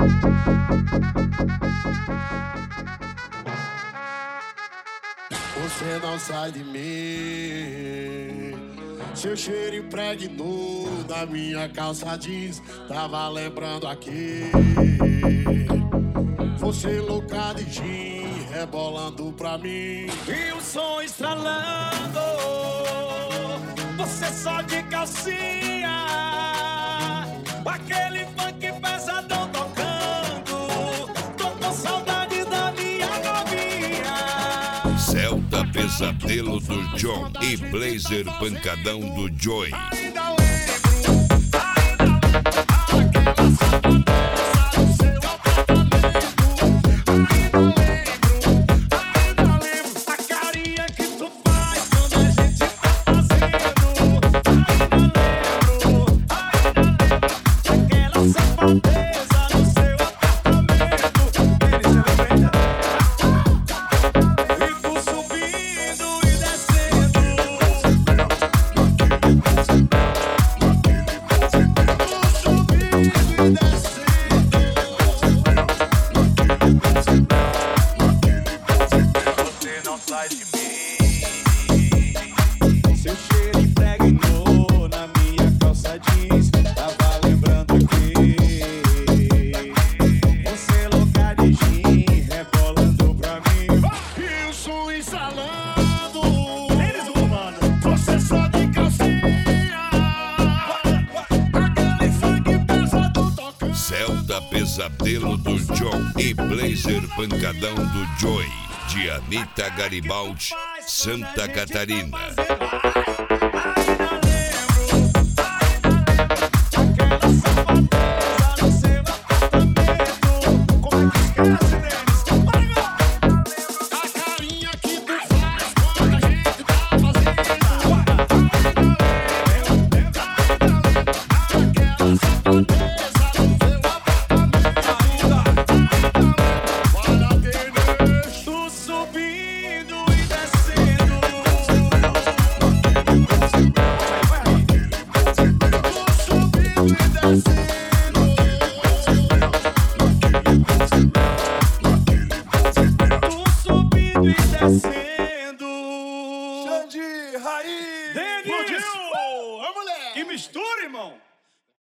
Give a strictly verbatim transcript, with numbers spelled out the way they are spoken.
Você não sai de mim. Seu cheiro impregnou na minha calça jeans. Tava lembrando aqui. Você louca de gin, rebolando pra mim. E o som estralando. Você só de calcinha. Aquele funk pesadão tocando. Tô com saudade da minha novinha. Celta Pesadelo do John e Blazer Pancadão do Joey. Ainda lembro, ainda lembro. Celta Pesadelo do John e Blazer Pancadão do Joey, de Anitta Garibaldi, Santa Catarina.